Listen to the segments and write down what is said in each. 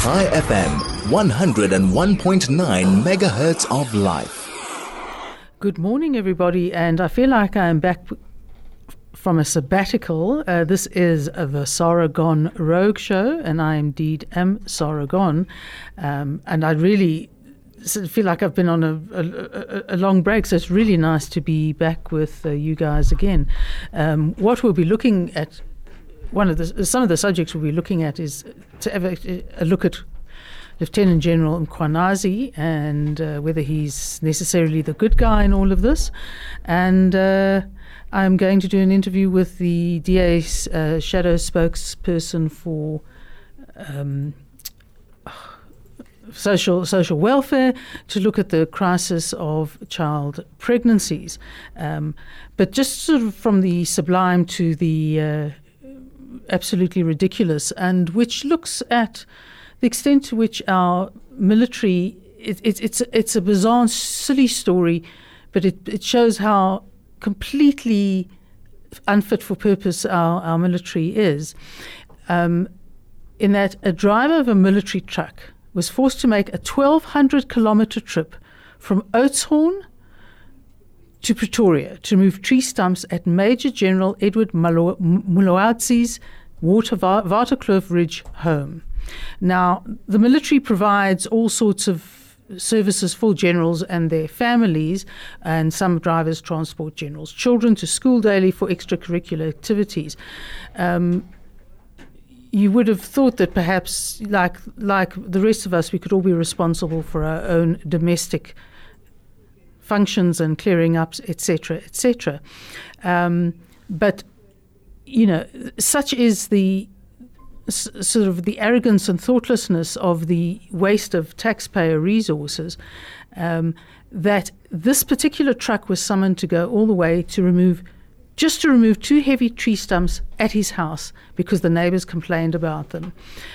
Chai FM, 101.9 megahertz of life. Good morning, everybody, and I feel like I am back from a sabbatical. This is the Sarah Gon Rogue Show, and I indeed am Sarah Gon. And I really feel like I've been on a long break, so it's really nice to be back with you guys again. What we'll be looking at, some of the subjects we'll be looking at is to have a look at Lieutenant General Mkhwanazi and whether he's necessarily the good guy in all of this. And I'm going to do an interview with the DA's shadow spokesperson for social welfare to look at the crisis of child pregnancies. But just sort of from the sublime to the absolutely ridiculous, and which looks at the extent to which our military, it's a bizarre, silly story, but it shows how completely unfit for purpose our military is, in that a driver of a military truck was forced to make a 1,200-kilometre trip from Oudtshoorn to Pretoria to remove tree stumps at Major General Edward Mulaudzi's Waterkloof Ridge home. Now, the military provides all sorts of services for generals and their families, and some drivers transport generals' children to school daily for extracurricular activities. You would have thought that perhaps, like the rest of us, we could all be responsible for our own domestic functions and clearing ups, etc., etc. But, you know, such is the sort of the arrogance and thoughtlessness of the waste of taxpayer resources, that this particular truck was summoned to go all the way to remove 2 heavy tree stumps at his house because the neighbours complained about them.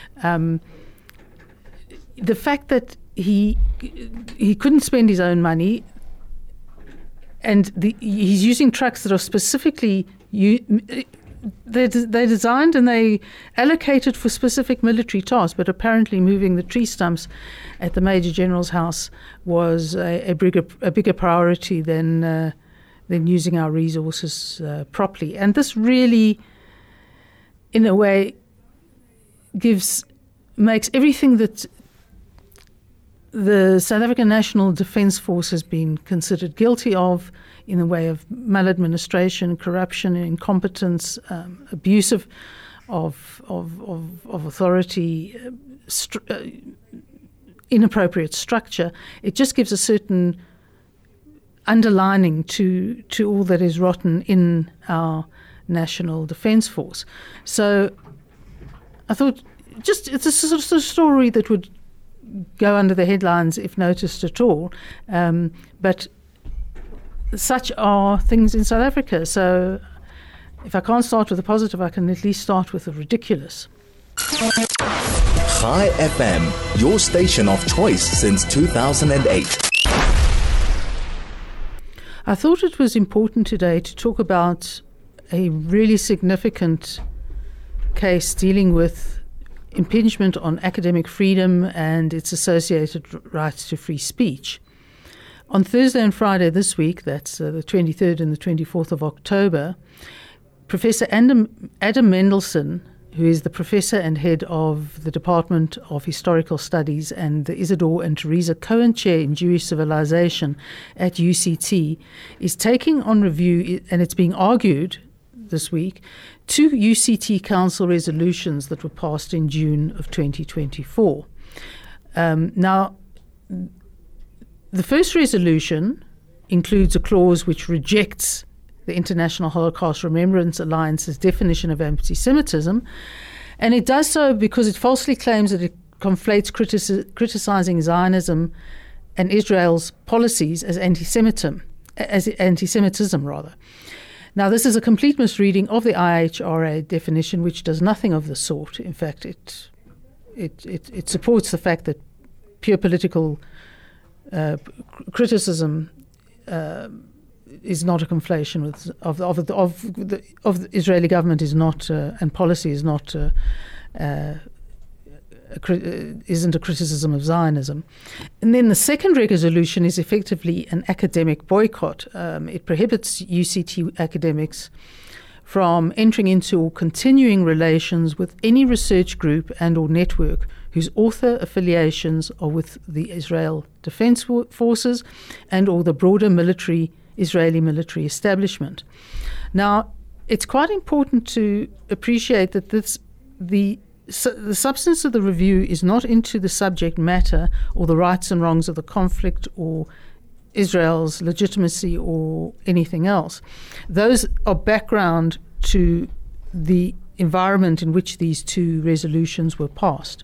The fact that he couldn't spend his own money, and he's using trucks that are specifically they're designed and they allocated for specific military tasks, but apparently moving the tree stumps at the Major General's house was a bigger priority than using our resources properly. And this really, in a way, makes everything that the South African National Defence Force has been considered guilty of in the way of maladministration, corruption, incompetence, abuse of authority, inappropriate structure. It just gives a certain underlining to all that is rotten in our National Defence Force. So I thought it's a sort of story that would go under the headlines if noticed at all. But such are things in South Africa. So if I can't start with the positive, I can at least start with the ridiculous. Chai FM, your station of choice since 2008. I thought it was important today to talk about a really significant case dealing with impingement on academic freedom and its associated rights to free speech. On Thursday and Friday this week, that's the 23rd and the 24th of October, Professor Adam Mendelsohn, who is the professor and head of the Department of Historical Studies and the Isidore and Teresa Cohen Chair in Jewish Civilization at UCT, is taking on review, and it's being argued this week, 2 UCT Council resolutions that were passed in June of 2024. Now, the first resolution includes a clause which rejects the International Holocaust Remembrance Alliance's definition of anti-Semitism, and it does so because it falsely claims that it conflates criticizing Zionism and Israel's policies as anti-Semitism. Now, this is a complete misreading of the IHRA definition, which does nothing of the sort. In fact, it supports the fact that pure political criticism is not a conflation of the Israeli government is not and policy is not a isn't a criticism of Zionism. And then the second resolution is effectively an academic boycott. It prohibits UCT academics from entering into or continuing relations with any research group and or network whose author affiliations are with the Israel Defense Forces and or the broader Israeli military establishment. Now, it's quite important to appreciate that the substance of the review is not into the subject matter or the rights and wrongs of the conflict or Israel's legitimacy or anything else. Those are background to the environment in which these two resolutions were passed.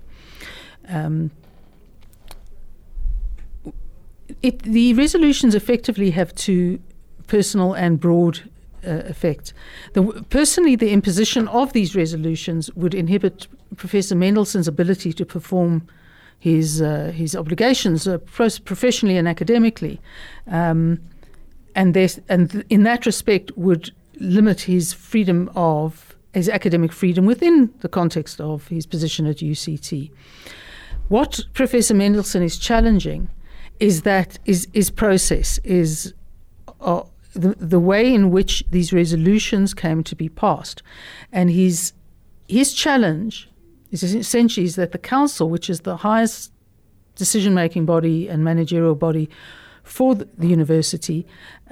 The resolutions effectively have two personal and broad effects. Personally, the imposition of these resolutions would inhibit Professor Mendelssohn's ability to perform his obligations professionally and academically, and in that respect would limit his academic freedom within the context of his position at UCT. What Professor Mendelssohn is challenging is process, the way in which these resolutions came to be passed. And his challenge is essentially that the council, which is the highest decision-making body and managerial body for the university,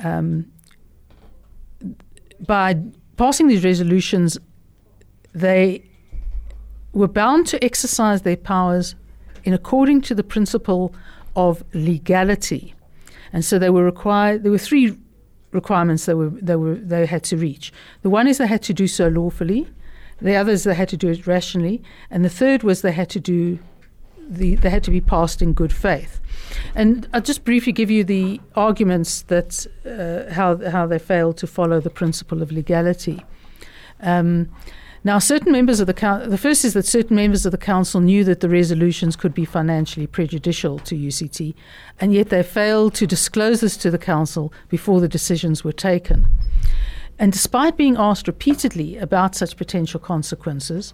by passing these resolutions, they were bound to exercise their powers in according to the principle of legality. And so there were three requirements they had to reach. The one is they had to do so lawfully. The other is they had to do it rationally, and the third was they had to be passed in good faith. And I'll just briefly give you the arguments that how they failed to follow the principle of legality. Now, certain members of the first is that certain members of the council knew that the resolutions could be financially prejudicial to UCT, and yet they failed to disclose this to the council before the decisions were taken. And despite being asked repeatedly about such potential consequences,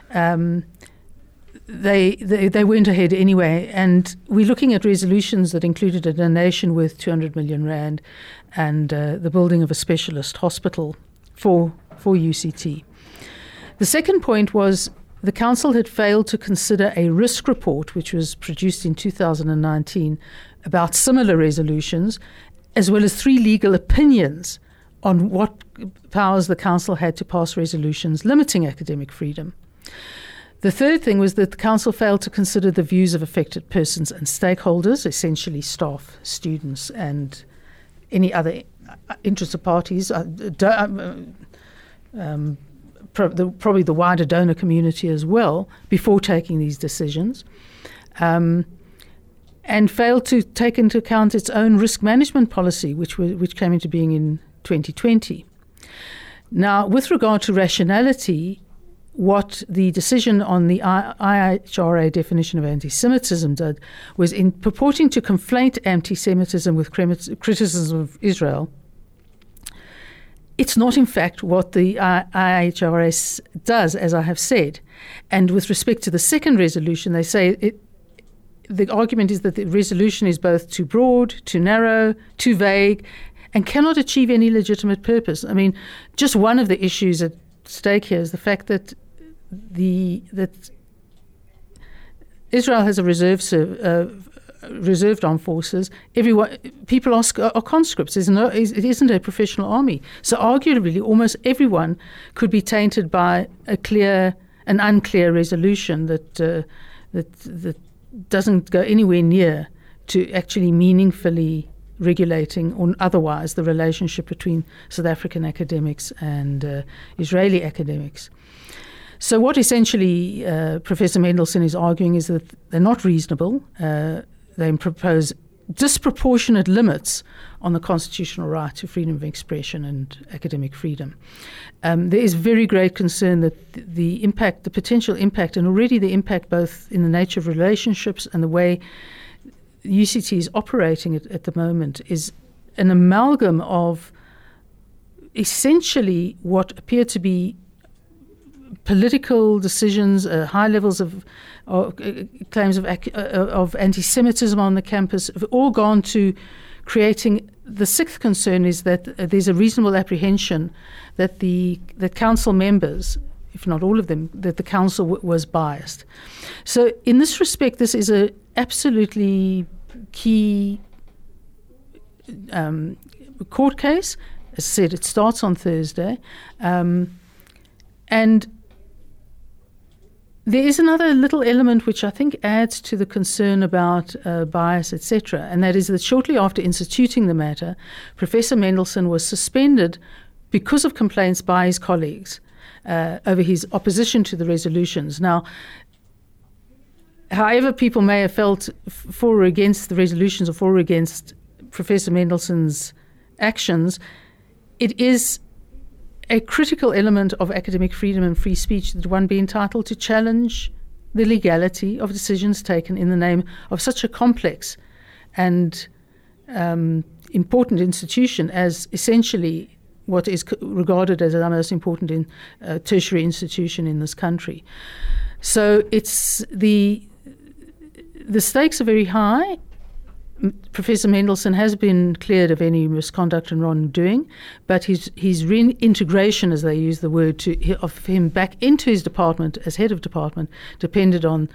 they went ahead anyway. And we're looking at resolutions that included a donation worth 200 million rand and the building of a specialist hospital for UCT. The second point was the council had failed to consider a risk report, which was produced in 2019, about similar resolutions, as well as 3 legal opinions on what powers the council had to pass resolutions limiting academic freedom. The third thing was that the council failed to consider the views of affected persons and stakeholders, essentially staff, students, and any other interested parties, probably the wider donor community as well, before taking these decisions, and failed to take into account its own risk management policy, which came into being in 2020. Now, with regard to rationality, what the decision on the IHRA definition of anti-Semitism did was, in purporting to conflate anti-Semitism with criticism of Israel, it's not in fact what the IHRS does, as I have said. And with respect to the second resolution, they say the argument is that the resolution is both too broad, too narrow, too vague, and cannot achieve any legitimate purpose. I mean, just one of the issues at stake here is the fact that that Israel has a reserved armed forces. People are conscripts. It isn't a professional army. So arguably, almost everyone could be tainted by an unclear resolution that doesn't go anywhere near to actually meaningfully regulating or otherwise the relationship between South African academics and Israeli academics. So what essentially Professor Mendelssohn is arguing is that they're not reasonable. They propose disproportionate limits on the constitutional right to freedom of expression and academic freedom. There is very great concern that the potential impact, and already the impact both in the nature of relationships and the way UCT is operating at the moment, is an amalgam of essentially what appear to be political decisions, high levels of claims of anti-Semitism on the campus have all gone to creating. The sixth concern is that there's a reasonable apprehension that that council members, if not all of them, that the council was biased. So in this respect, this is a absolutely key court case. As I said, it starts on Thursday. And there is another little element which I think adds to the concern about bias, etc., and that is that shortly after instituting the matter, Professor Mendelsohn was suspended because of complaints by his colleagues over his opposition to the resolutions. Now, however people may have felt for or against the resolutions or for or against Professor Mendelsohn's actions, it is a critical element of academic freedom and free speech that one be entitled to challenge the legality of decisions taken in the name of such a complex and important institution as essentially what is regarded as the most important tertiary institution in this country. So it's the stakes are very high. Professor Mendelsohn has been cleared of any misconduct and wrongdoing, but his reintegration, as they use the word, of him back into his department as head of department has depended on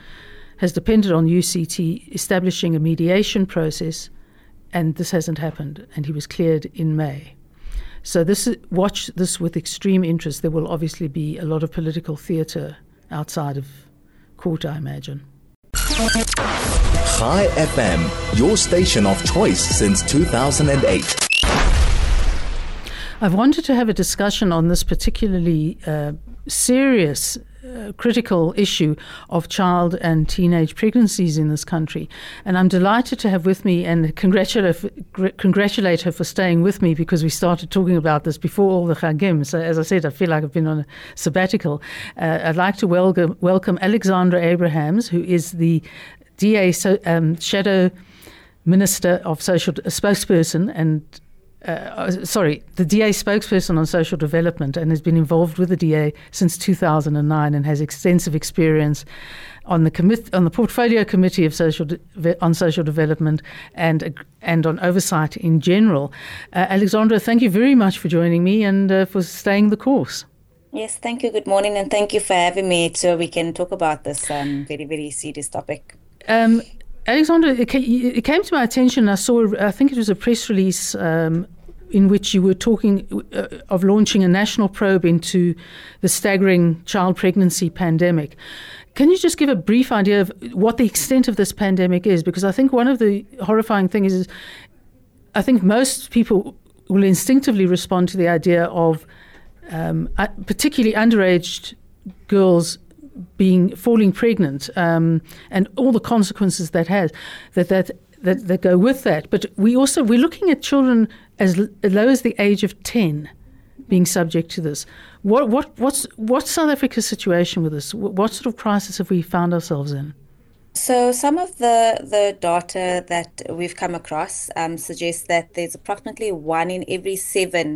UCT establishing a mediation process, and this hasn't happened, and he was cleared in May. So watch this with extreme interest. There will obviously be a lot of political theatre outside of court, I imagine. Chai FM, your station of choice since 2008. I've wanted to have a discussion on this particularly serious, critical issue of child and teenage pregnancies in this country. And I'm delighted to have with me and congratulate her for staying with me, because we started talking about this before all the Chagim. So as I said, I feel like I've been on a sabbatical. I'd like to welcome Alexandra Abrahams, who is the DA Shadow Minister of Social Spokesperson and the DA spokesperson on social development, and has been involved with the DA since 2009 and has extensive experience on the portfolio committee of on social development and on oversight in general. Alexandra, thank you very much for joining me and for staying the course. Yes, thank you. Good morning, and thank you for having me so we can talk about this very, very serious topic. Alexandra, it came to my attention. I think it was a press release in which you were talking of launching a national probe into the staggering child pregnancy pandemic. Can you just give a brief idea of what the extent of this pandemic is? Because I think one of the horrifying things is I think most people will instinctively respond to the idea of particularly underage girls falling pregnant, and all the consequences that go with that. But we're looking at children as low as the age of 10 being subject to this. What's South Africa's situation with this? What sort of crisis have we found ourselves in? So some of the data that we've come across suggests that there's approximately 1 in every 7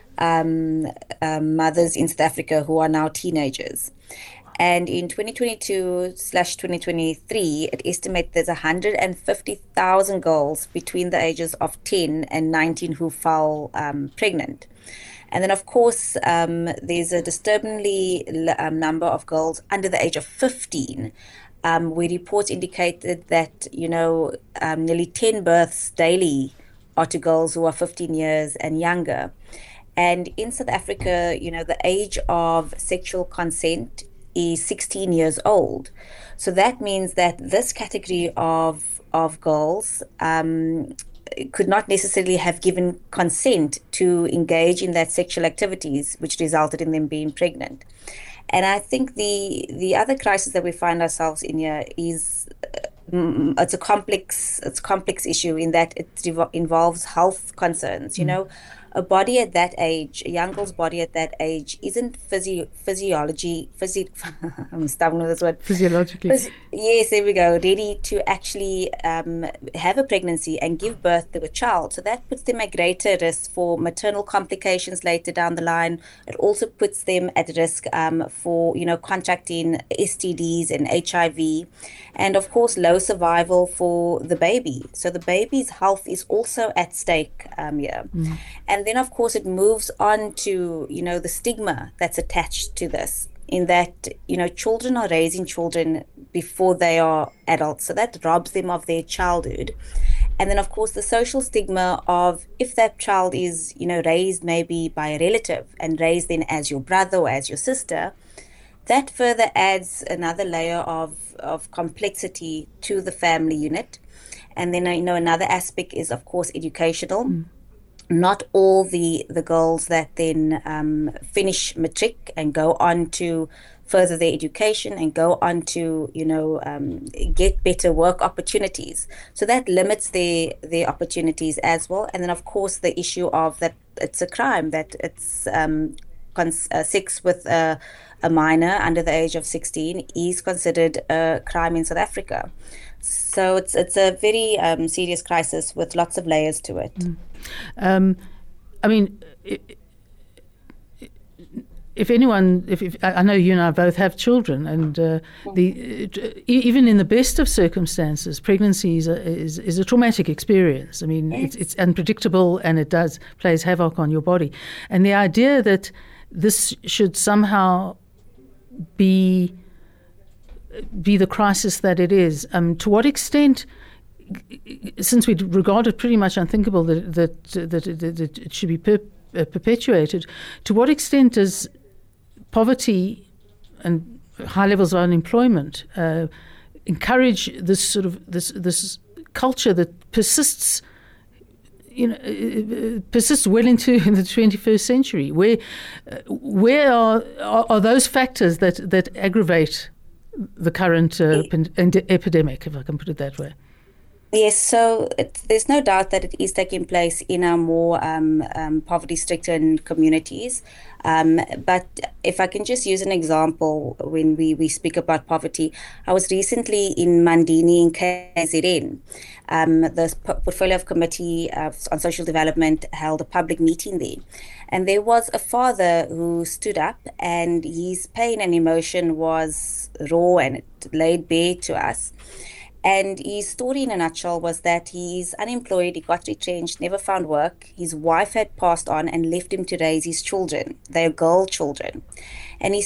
mothers in South Africa who are now teenagers. And in 2022/2023, it estimates there's 150,000 girls between the ages of 10 and 19 who fall pregnant. And then, of course, there's a disturbingly number of girls under the age of 15, where reports indicated that, nearly 10 births daily are to girls who are 15 years and younger. And in South Africa, the age of sexual consent is 16 years old. So that means that this category of girls could not necessarily have given consent to engage in that sexual activities, which resulted in them being pregnant. And I think the other crisis that we find ourselves in here is it's a complex issue in that it involves health concerns. A body at that age, a young girl's body at that age, isn't physiologically Yes, there we go. Ready to actually have a pregnancy and give birth to a child. So that puts them at greater risk for maternal complications later down the line. It also puts them at risk for, contracting STDs and HIV, and of course, low survival for the baby. So the baby's health is also at stake here. And then, of course, it moves on to, the stigma that's attached to this, in that, children are raising children before they are adults. So that robs them of their childhood. And then, of course, the social stigma of if that child is, raised maybe by a relative and raised then as your brother or as your sister, that further adds another layer of complexity to the family unit. And then, another aspect is, of course, educational. Not all the girls that then finish matric and go on to further their education and go on to, get better work opportunities. So that limits their opportunities as well. And then, of course, the issue of that it's a crime, that it's sex with a minor under the age of 16 is considered a crime in South Africa. So it's a very serious crisis with lots of layers to it. If anyone, if I know you and I both have children, and even in the best of circumstances, pregnancy is a traumatic experience. I mean, yes. It's unpredictable, and it plays havoc on your body. And the idea that this should somehow be the crisis that it is, to what extent, since we regard it pretty much unthinkable that it should be perpetuated, to what extent does poverty and high levels of unemployment encourage this sort of this culture that persists well into the 21st century? Where are those factors that aggravate the current epidemic, if I can put it that way? Yes, so there's no doubt that it is taking place in our more poverty-stricken communities. But if I can just use an example, when we speak about poverty, I was recently in Mandini in KZN. The Portfolio of Committee on Social Development held a public meeting there. And there was a father who stood up, and his pain and emotion was raw and it laid bare to us. And his story in a nutshell was that he's unemployed, he got retrenched, never found work. His wife had passed on and left him to raise his children. They're girl children. And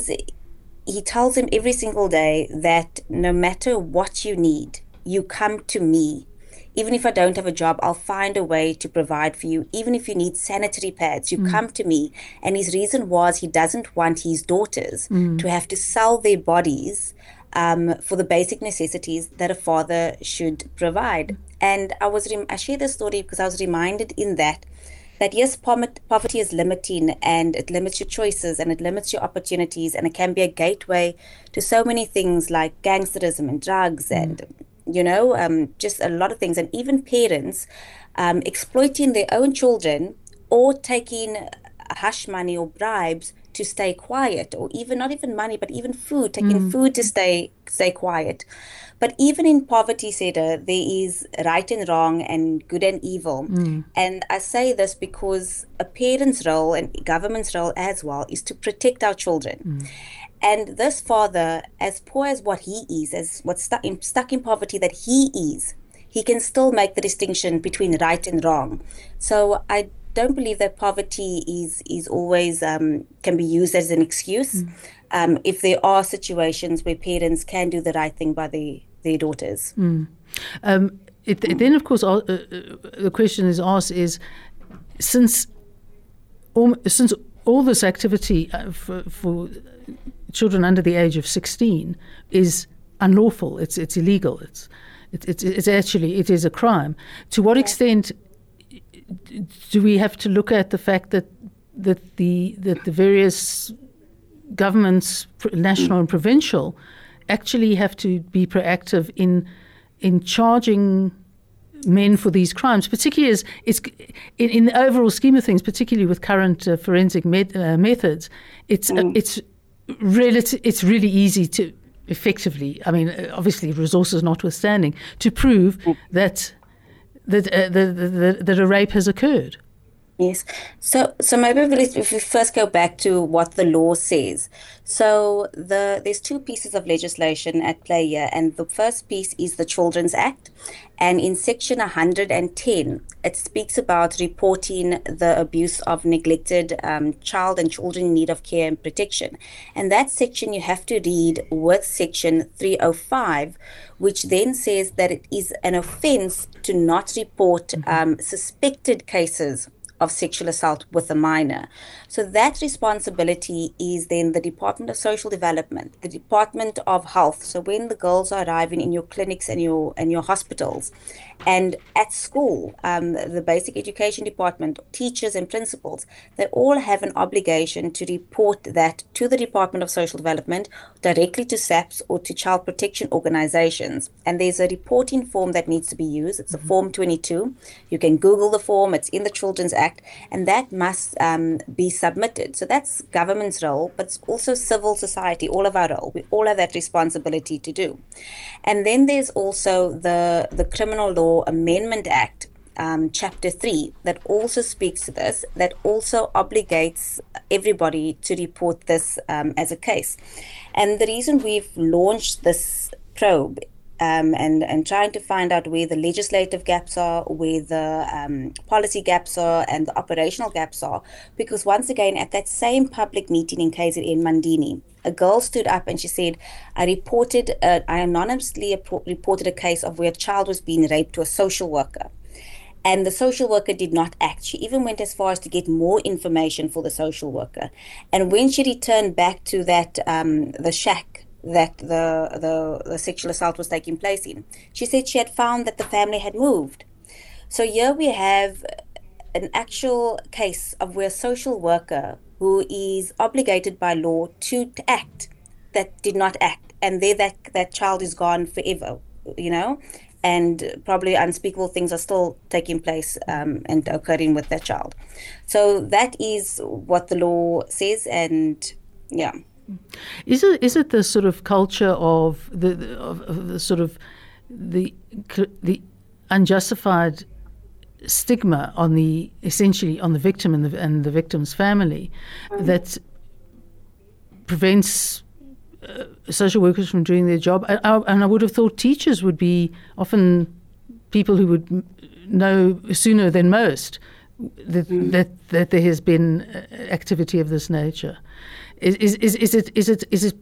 he tells him every single day that no matter what you need, you come to me. Even if I don't have a job, I'll find a way to provide for you. Even if you need sanitary pads, you come to me. And his reason was he doesn't want his daughters to have to sell their bodies for the basic necessities that a father should provide. And I share this story because I was reminded in that yes, poverty is limiting, and it limits your choices and it limits your opportunities, and it can be a gateway to so many things like gangsterism and drugs and just a lot of things, and even parents exploiting their own children or taking hush money or bribes to stay quiet, or even not even money, but even food, taking food to stay quiet. But even in poverty, Seda, there is right and wrong and good and evil. And I say this because a parent's role and government's role as well is to protect our children. And this father, as poor as what he is, as what's stuck in poverty that he is, he can still make the distinction between right and wrong. So I don't believe that poverty is always can be used as an excuse. If there are situations where parents can do the right thing by their daughters. Then, of course, the question is asked is, since all this activity for children under the age of 16 is unlawful, it's illegal, it's actually a crime. To what extent do we have to look at the fact that the various governments, national and provincial, actually have to be proactive in charging men for these crimes, particularly as it's in the overall scheme of things, particularly with current forensic methods, it's really easy to effectively, I mean, obviously resources notwithstanding, to prove that a rape has occurred? Yes. So maybe if we first go back to what the law says. So there's two pieces of legislation at play here, and the first piece is the Children's Act, and in Section 110, it speaks about reporting the abuse of neglected child and children in need of care and protection. And that section you have to read with Section 305, which then says that it is an offence to not report suspected cases of sexual assault with a minor. So that responsibility is then the Department of Social Development, the Department of Health. So when the girls are arriving in your clinics and your hospitals, and at school, the Basic Education Department, teachers and principals, they all have an obligation to report that to the Department of Social Development, directly to SAPS or to child protection organizations. And there's a reporting form that needs to be used. It's a Form 22. You can Google the form. It's in the Children's Act, and that must be submitted. So that's government's role, but it's also civil society, all of our role. We all have that responsibility to do. And then there's also the Criminal Law Amendment Act, Chapter 3, that also speaks to this, that also obligates everybody to report this as a case. And the reason we've launched this probe and trying to find out where the legislative gaps are, where the policy gaps are, and the operational gaps are, because once again, at that same public meeting in KZN Mandini, a girl stood up and she said, I anonymously reported a case of where a child was being raped to a social worker. And the social worker did not act. She even went as far as to get more information for the social worker. And when she returned back to that, the shack that the sexual assault was taking place in, she said she had found that the family had moved. So here we have an actual case of where a social worker who is obligated by law to act, that did not act, and there that child is gone forever, and probably unspeakable things are still taking place and occurring with that child. So that is what the law says, and yeah. Is it the sort of culture of the sort of the unjustified stigma on essentially on the victim and the victim's family that prevents social workers from doing their job? And I would have thought teachers would be often people who would know sooner than most that there has been activity of this nature. Is it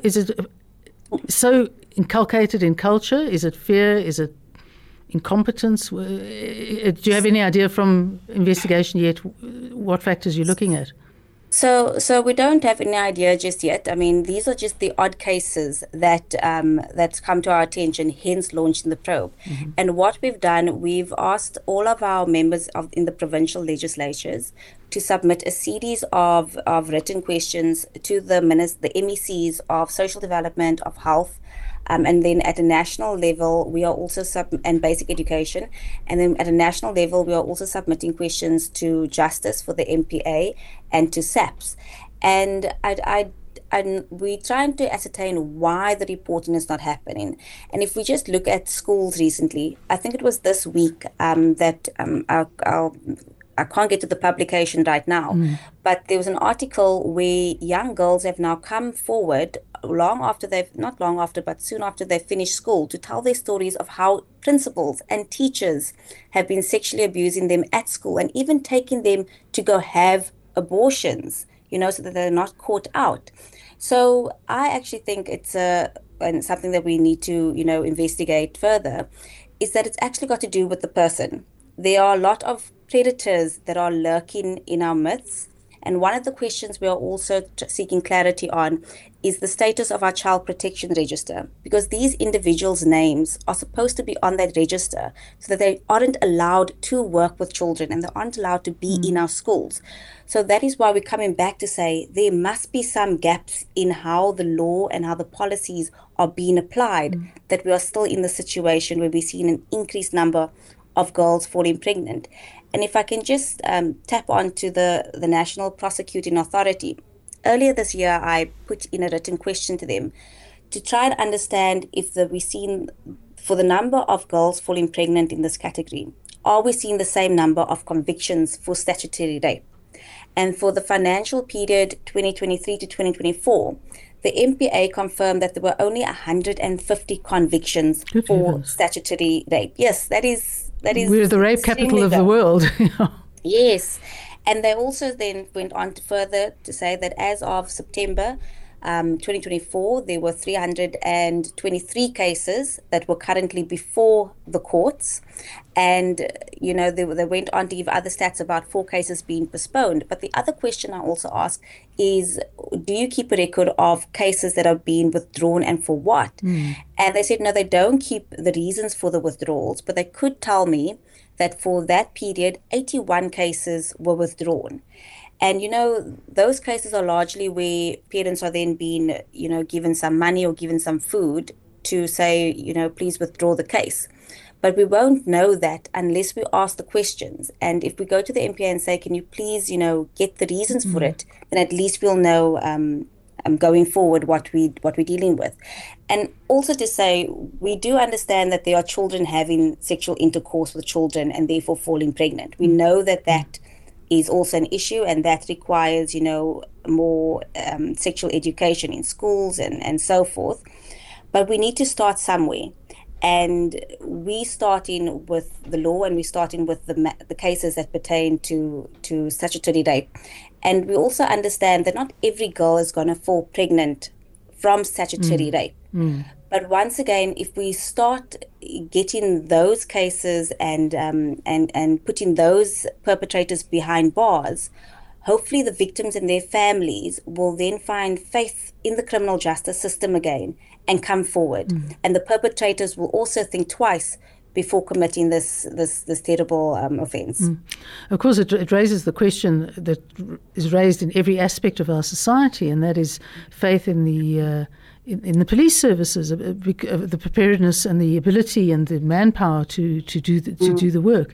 so inculcated in culture? Is it fear? Is it incompetence? Do you have any idea from investigation yet what factors you're looking at? So we don't have any idea just yet. I mean, these are just the odd cases that's come to our attention, hence launching the probe. Mm-hmm. And what we've done, we've asked all of our members in the provincial legislatures to submit a series of written questions to the MECs of social development, of health, and then at a national level, we are also and basic education. And then at a national level, we are also submitting questions to Justice for the MPA and to SAPS. And we're trying to ascertain why the reporting is not happening. And if we just look at schools recently, I think it was this week that I can't get to the publication right now, but there was an article where young girls have now come forward soon after they've finished school to tell their stories of how principals and teachers have been sexually abusing them at school and even taking them to go have abortions, so that they're not caught out. So I actually think it's and something that we need to, investigate further, is that it's actually got to do with the person. There are a lot of predators that are lurking in our midst. And one of the questions we are also seeking clarity on is the status of our child protection register, because these individuals' names are supposed to be on that register so that they aren't allowed to work with children and they aren't allowed to be in our schools. So that is why we're coming back to say there must be some gaps in how the law and how the policies are being applied, that we are still in the situation where we're seeing an increased number of girls falling pregnant. And if I can just tap onto the National Prosecuting Authority, earlier this year I put in a written question to them to try and understand if we've seen, for the number of girls falling pregnant in this category, are we seeing the same number of convictions for statutory rape? And for the financial period 2023 to 2024, the MPA confirmed that there were only 150 convictions for statutory rape. Yes, that is. We're the rape capital of the world. Yes. And they also then went on to further to say that as of September 2024, there were 323 cases that were currently before the courts. And, they went on to give other stats about 4 cases being postponed. But the other question I also ask is, do you keep a record of cases that are being withdrawn and for what? And they said, no, they don't keep the reasons for the withdrawals, but they could tell me that for that period, 81 cases were withdrawn. And, those cases are largely where parents are then being, given some money or given some food to say, please withdraw the case. But we won't know that unless we ask the questions. And if we go to the MPA and say, can you please, get the reasons for it, then at least we'll know going forward what we're dealing with. And also to say, we do understand that there are children having sexual intercourse with children and therefore falling pregnant. We know that is also an issue, and that requires, more sexual education in schools and so forth. But we need to start somewhere. And we starting with the law, and we starting with the cases that pertain to statutory rape. And we also understand that not every girl is going to fall pregnant from statutory rape. But once again, if we start getting those cases and putting those perpetrators behind bars, hopefully the victims and their families will then find faith in the criminal justice system again and come forward. And the perpetrators will also think twice before committing this terrible offence. Of course, it raises the question that is raised in every aspect of our society, and that is faith in the police services, the preparedness and the ability and the manpower to do the work.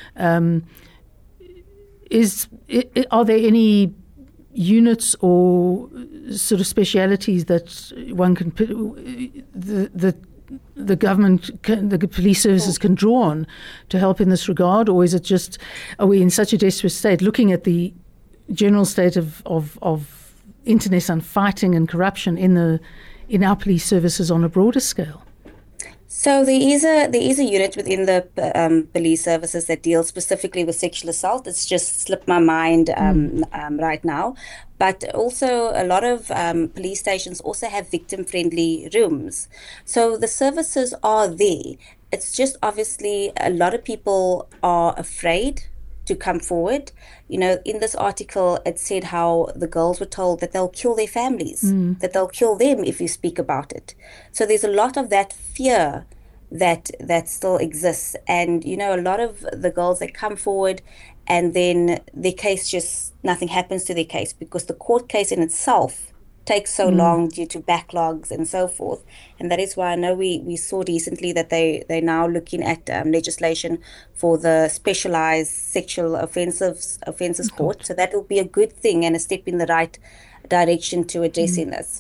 Are there any units or sort of specialities that one can put, the government, the police services can draw on to help in this regard, or is it just, are we in such a desperate state, looking at the general state of internet and fighting and corruption in our police services on a broader scale? So there is a unit within the police services that deals specifically with sexual assault. It's just slipped my mind right now. But also a lot of police stations also have victim-friendly rooms. So the services are there. It's just obviously a lot of people are afraid to come forward. In this article, it said how the girls were told that they'll kill their families, that they'll kill them if you speak about it. So there's a lot of that fear that still exists. And, a lot of the girls that come forward and then their case just, nothing happens to their case because the court case in itself takes so long due to backlogs and so forth. And that is why I know we saw recently that they're now looking at legislation for the specialized sexual offences court. So that will be a good thing and a step in the right direction to addressing this.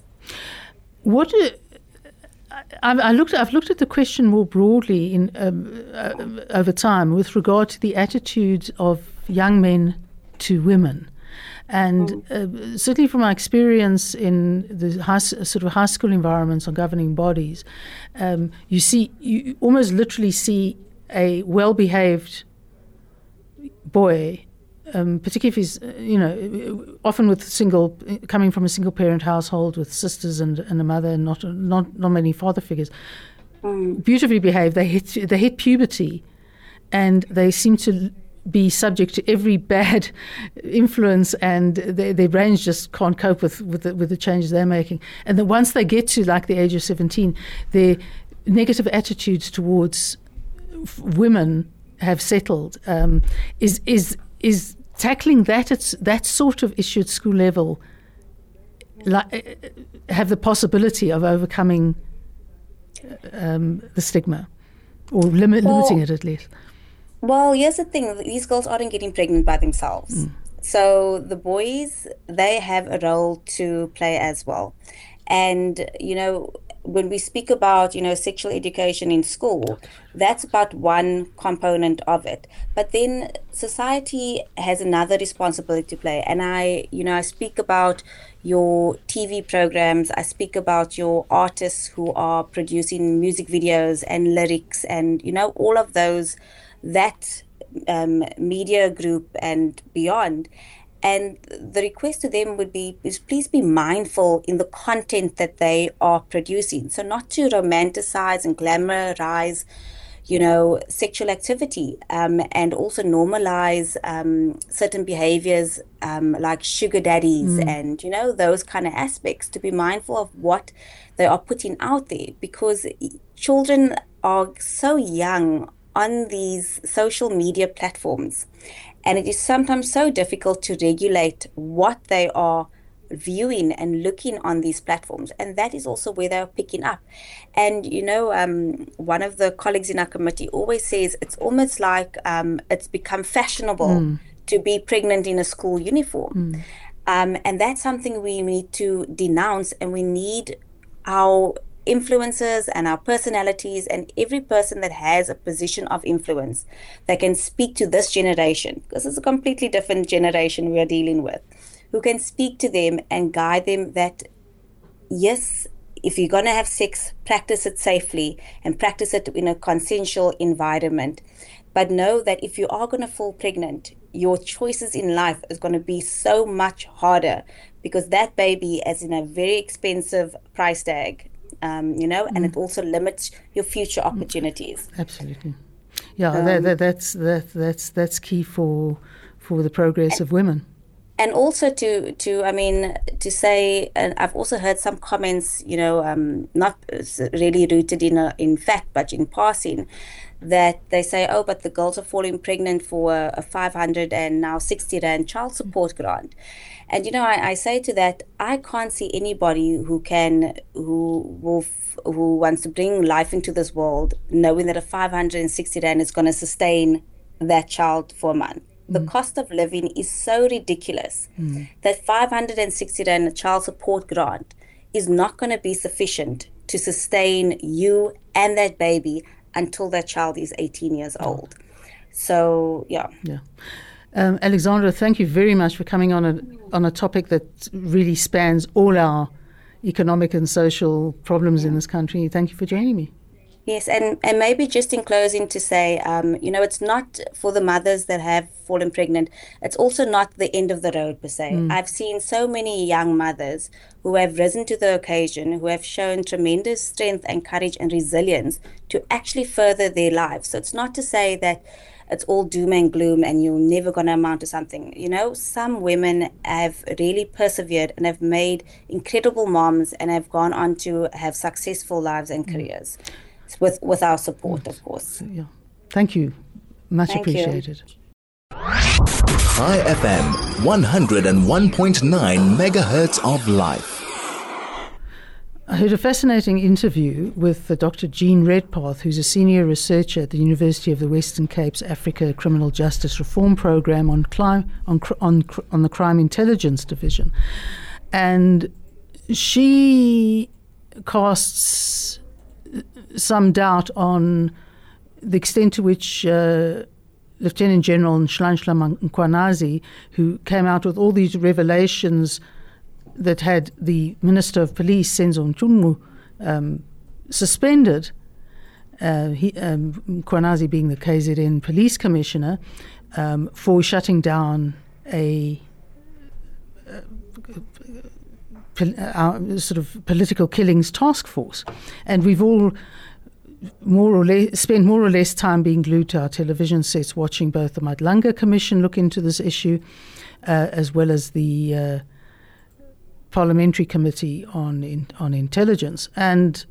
I've looked at the question more broadly over time with regard to the attitudes of young men to women. And certainly from my experience in the high school environments or governing bodies, you almost literally see a well-behaved boy, particularly if he's, often coming from a single-parent household with sisters and a mother and not many father figures, beautifully behaved. They hit puberty, and they seem to be subject to every bad influence, and their brains just can't cope with the changes they're making. And then once they get to like the age of 17, their negative attitudes towards women have settled. Is tackling that sort of issue at school level have the possibility of overcoming the stigma, or limiting it at least? Well, here's the thing. These girls aren't getting pregnant by themselves. So the boys, they have a role to play as well. And, when we speak about, sexual education in school, that's about one component of it. But then society has another responsibility to play. And I speak about your TV programs. I speak about your artists who are producing music videos and lyrics and, all of those, that media group and beyond. And the request to them would be, is please be mindful in the content that they are producing. So not to romanticize and glamorize, sexual activity, and also normalize certain behaviors like sugar daddies and, those kind of aspects, to be mindful of what they are putting out there, because children are so young on these social media platforms. And it is sometimes so difficult to regulate what they are viewing and looking on these platforms. And that is also where they're picking up. And, one of the colleagues in our committee always says it's almost like it's become fashionable to be pregnant in a school uniform. And that's something we need to denounce, and we need our influencers and our personalities and every person that has a position of influence that can speak to this generation, because it's a completely different generation we are dealing with, who can speak to them and guide them that, yes, if you're going to have sex, practice it safely and practice it in a consensual environment. But know that if you are going to fall pregnant, your choices in life is going to be so much harder, because that baby is in a very expensive price tag. And it also limits your future opportunities. Absolutely, yeah. That's key for the progress of women. And also to say, and I've also heard some comments, not really rooted in fact, but in passing, that they say, oh, but the girls are falling pregnant for a 500 and now 60 Rand child support grant. And, I say to that, I can't see anybody who wants to bring life into this world knowing that a 560 Rand is going to sustain that child for a month. The cost of living is so ridiculous that 560 Rand child support grant is not going to be sufficient to sustain you and that baby until that child is 18 years old. So, yeah. Alexandra, thank you very much for coming on a topic that really spans all our economic and social problems in this country. Thank you for joining me. Yes, and maybe just in closing to say, it's not for the mothers that have fallen pregnant. It's also not the end of the road per se. I've seen so many young mothers who have risen to the occasion, who have shown tremendous strength and courage and resilience to actually further their lives. So it's not to say that it's all doom and gloom and you're never going to amount to something. Some women have really persevered and have made incredible moms and have gone on to have successful lives and careers. With our support, of course. Yeah. Thank you. Much appreciated. High FM, 101.9 megahertz of life. I heard a fascinating interview with Dr. Jean Redpath, who's a senior researcher at the University of the Western Cape's Africa Criminal Justice Reform Program on the Crime Intelligence Division. And she casts some doubt on the extent to which Lieutenant General Nhlanhla Mkhwanazi, who came out with all these revelations that had the Minister of Police, Senzo Mchunu, suspended, Mkhwanazi being the KZN Police Commissioner, for shutting down a sort of political killings task force. And we've all spent more or less time being glued to our television sets watching both the Madlanga Commission look into this issue as well as the Parliamentary Committee on Intelligence. And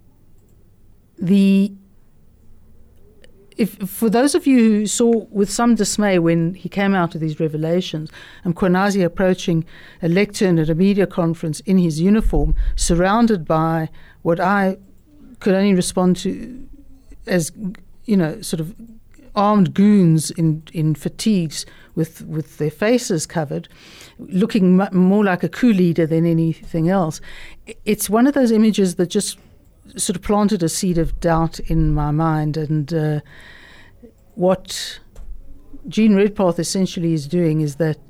for those of you who saw with some dismay when he came out with these revelations, and Mkhwanazi approaching a lectern at a media conference in his uniform, surrounded by what I could only respond to as, sort of armed goons in fatigues with their faces covered, looking more like a coup leader than anything else. It's one of those images that just sort of planted a seed of doubt in my mind. And what Jean Redpath essentially is doing is that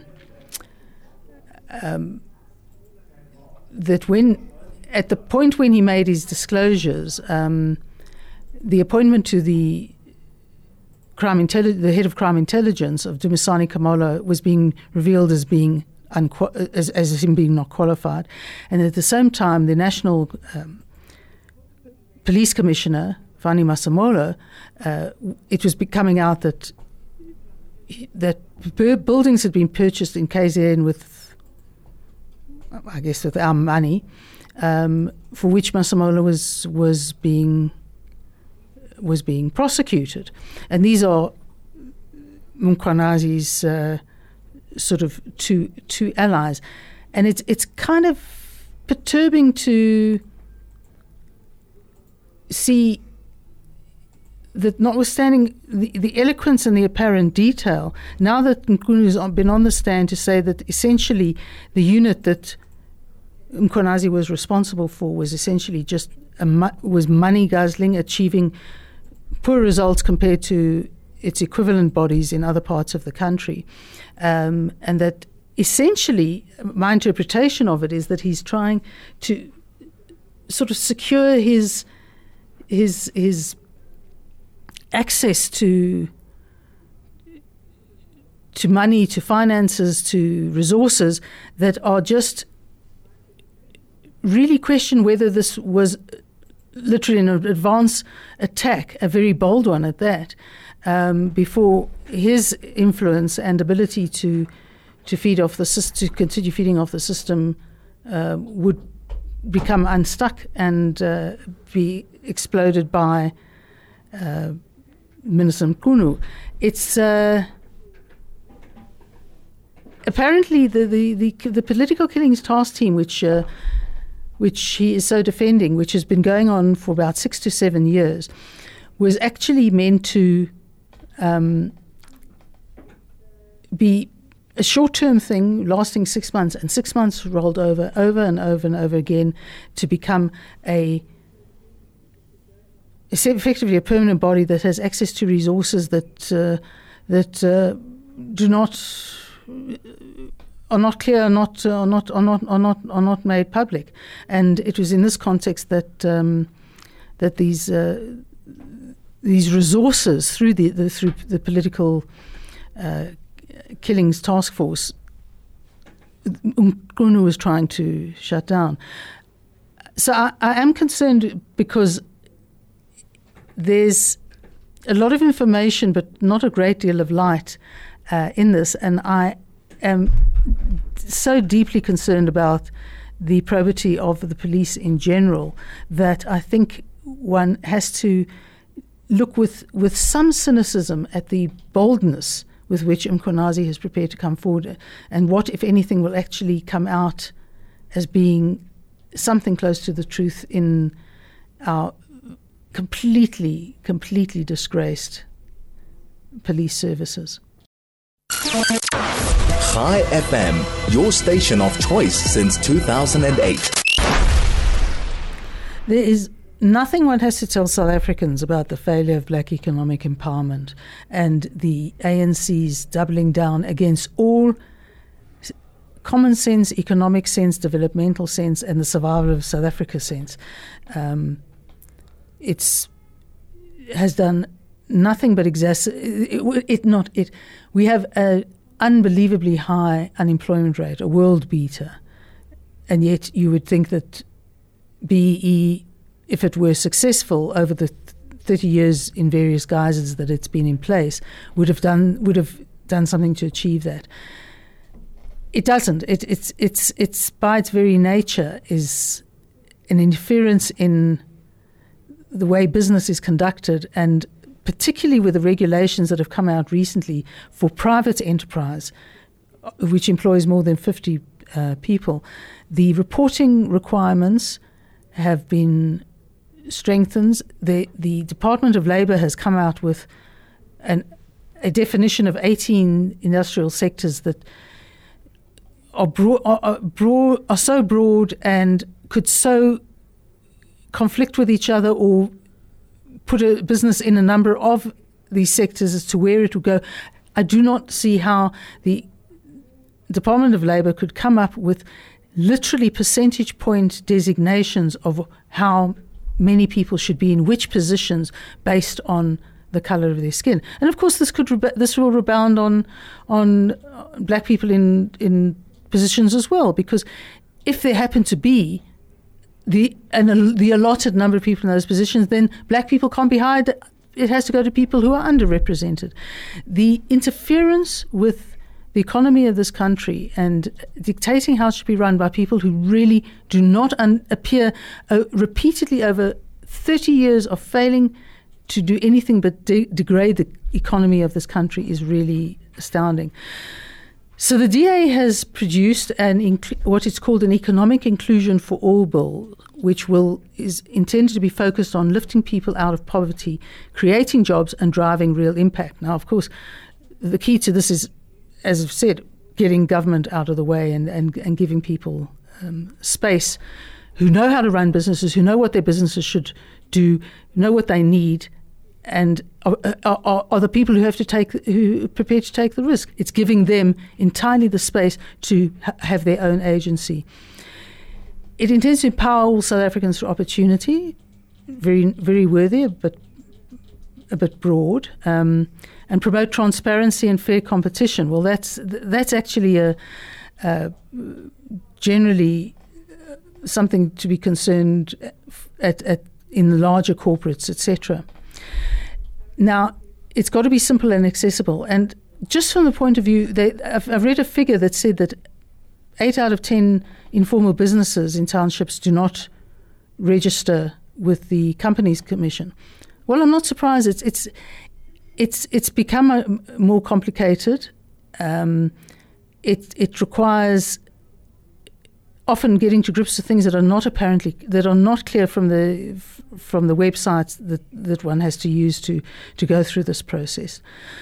that when at the point when he made his disclosures, the appointment to the head of crime intelligence of Dumisani Kamolo was being revealed as being as him being not qualified, and at the same time, the National Police Commissioner Vani Masemola, it was coming out that buildings had been purchased in KZN with our money, for which Masemola was being prosecuted, and these are Mkhwanazi's sort of two allies, and it's kind of perturbing to see that, notwithstanding the eloquence and the apparent detail, now that Mkhunu has been on the stand to say that essentially the unit that Mkhwanazi was responsible for was essentially just was money guzzling, achieving poor results compared to its equivalent bodies in other parts of the country, and that essentially my interpretation of it is that he's trying to sort of secure his access to money, to finances, to resources that are just really question whether this was literally an advance attack, a very bold one at that, before his influence and ability to feed off the system, to continue feeding off the system, would become unstuck and be exploded by Minister Mkhunu. It's apparently the political killings task team, which he is so defending, which has been going on for about 6 to 7 years, was actually meant to be a short-term thing lasting 6 months, and 6 months rolled over and over again to become effectively a permanent body that has access to resources that are not clear, are not made public. And it was in this context that that these resources through the political killings task force, Mkhunu was trying to shut down. So I am concerned because there's a lot of information but not a great deal of light in this, and I am so deeply concerned about the probity of the police in general that I think one has to look with some cynicism at the boldness with which Mkhwanazi has prepared to come forward, and what, if anything, will actually come out as being something close to the truth in our completely disgraced police services. Chai FM, your station of choice since 2008. There is nothing one has to tell South Africans about the failure of black economic empowerment and the ANC's doubling down against all common sense, economic sense, developmental sense, and the survival of South Africa sense. Has done nothing but we have an unbelievably high unemployment rate, a world beater, and yet you would think that BEE, if it were successful over the 30 years in various guises that it's been in place, would have done something to achieve that. It doesn't. It's by its very nature is an interference in the way business is conducted, and particularly with the regulations that have come out recently for private enterprise, which employs more than 50 people. The reporting requirements have been strengthened. The Department of Labour has come out with a definition of 18 industrial sectors that are so broad and could so conflict with each other or put a business in a number of these sectors as to where it would go, I do not see how the Department of Labour could come up with literally percentage point designations of how many people should be in which positions based on the colour of their skin. And of course this will rebound on black people in positions as well, because if there happen to be the allotted number of people in those positions, then black people can't be hired. It has to go to people who are underrepresented. The interference with the economy of this country and dictating how it should be run by people who really do not appear repeatedly over 30 years of failing to do anything but degrade the economy of this country is really astounding. So the DA has produced what is called an Economic Inclusion for All bill, which is intended to be focused on lifting people out of poverty, creating jobs and driving real impact. Now, of course, the key to this is, as I've said, getting government out of the way and giving people space who know how to run businesses, who know what their businesses should do, know what they need, and are the people who are prepared to take the risk. It's giving them entirely the space to have their own agency. It intends to empower all South Africans through opportunity, very, very worthy, but a bit broad, and promote transparency and fair competition. Well, that's actually generally something to be concerned at in the larger corporates, etc. Now, it's got to be simple and accessible. And just from the point of view, I've read a figure that said that 8 out of 10 informal businesses in townships do not register with the Companies Commission. Well, I'm not surprised. It's become more complicated. It requires often getting to grips with things that are not clear from the websites that one has to use to go through this process.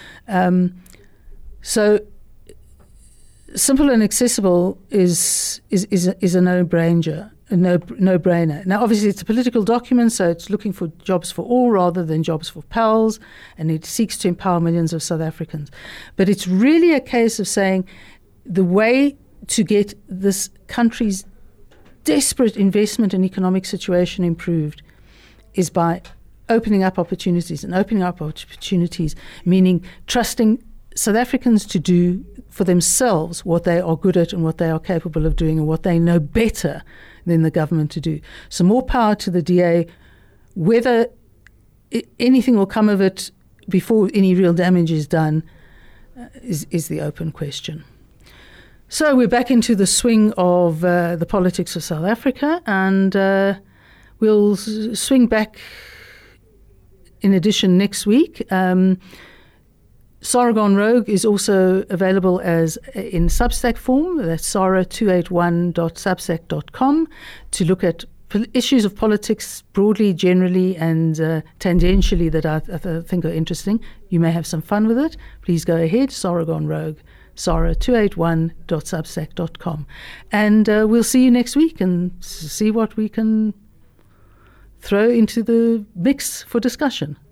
So simple and accessible is a no-brainer. Now, obviously, it's a political document, so it's looking for jobs for all rather than jobs for pals, and it seeks to empower millions of South Africans. But it's really a case of saying the way to get this country's desperate investment and economic situation improved is by opening up opportunities, meaning trusting South Africans to do for themselves what they are good at and what they are capable of doing and what they know better than the government to do. So more power to the DA. Whether anything will come of it before any real damage is done is the open question. So we're back into the swing of the politics of South Africa, and we'll swing back in addition next week. SARA Gone Rogue is also available as in Substack form. That's sara281.substack.com to look at issues of politics broadly, generally, and tangentially that I think are interesting. You may have some fun with it. Please go ahead, SARA Gone Rogue, sara281.substack.com. And we'll see you next week and see what we can throw into the mix for discussion.